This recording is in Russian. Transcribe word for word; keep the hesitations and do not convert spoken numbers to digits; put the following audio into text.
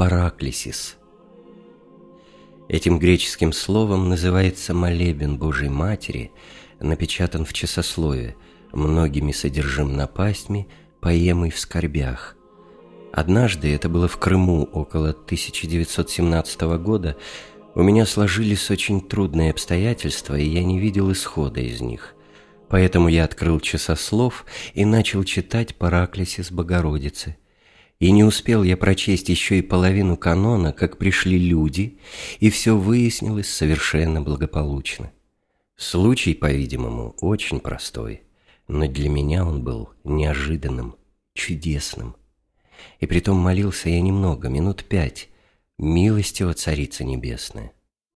параклисис. Этим греческим словом называется молебен Божией Матери, напечатан в часослове, многими содержим напастьми, поемый в скорбях. Однажды, это было в Крыму около тысяча девятьсот семнадцатого года, у меня сложились очень трудные обстоятельства, и я не видел исхода из них. Поэтому я открыл часослов и начал читать параклисис Богородицы. И не успел я прочесть еще и половину канона, как пришли люди, и все выяснилось совершенно благополучно. Случай, по-видимому, очень простой, но для меня он был неожиданным, чудесным. И притом молился я немного, минут пять, милостива Царица Небесная.